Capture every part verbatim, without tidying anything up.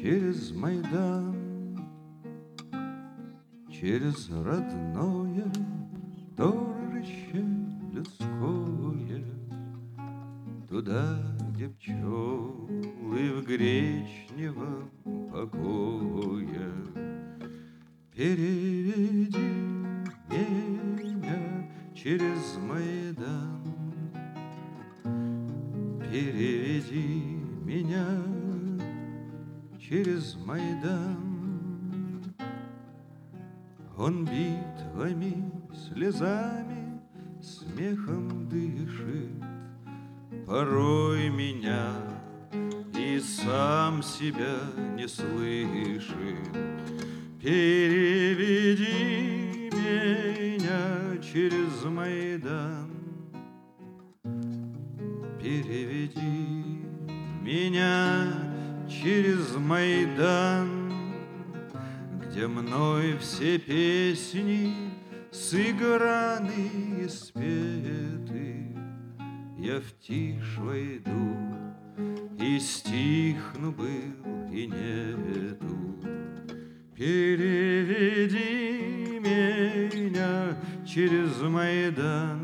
через Майдан, через родное торжище людское, туда, где пчелы в гречневом покое. Переведи меня через Майдан, переведи меня через Майдан. Он битвами, слезами, смехом дышит, порой меня и сам себя не слышит. Переведи меня через Майдан, переведи меня через Майдан, где мной все песни сыграны и спеты. Я в тишь войду, и стихну был, и нету. Переведи меня через Майдан,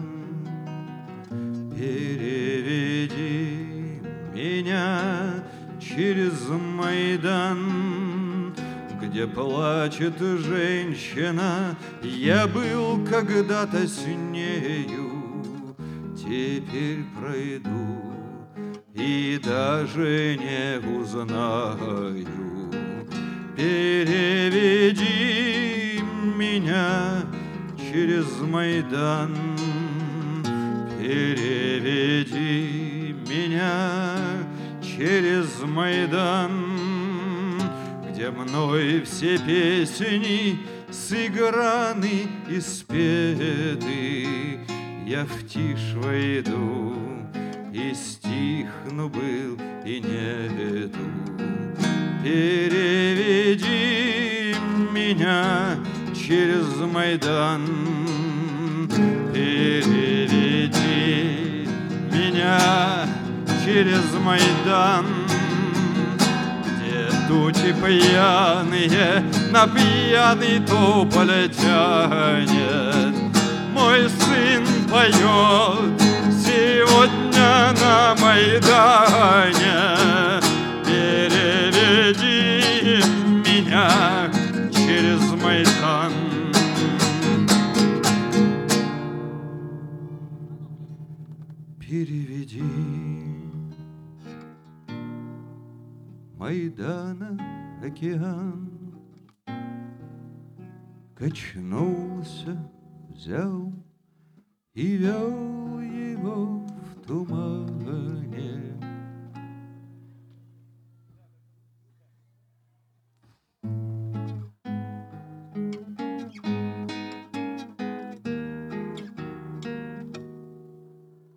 переведи меня через Майдан, где плачет женщина. Я был когда-то с нею, теперь пройду и даже не узнаю. Переведи меня через Майдан, переведи меня через Майдан, где мной все песни сыграны и спеты. Я в тишь войду, и стихну был, и нету. Переведи меня через Майдан, переведи меня через Майдан, где тучи пьяные на пьяный тополь тянет. Мой сын поет сегодня на Майдане. Переведи меня через Майдан. Переведи Майдана океан, качнулся, взял и вел его в тумане.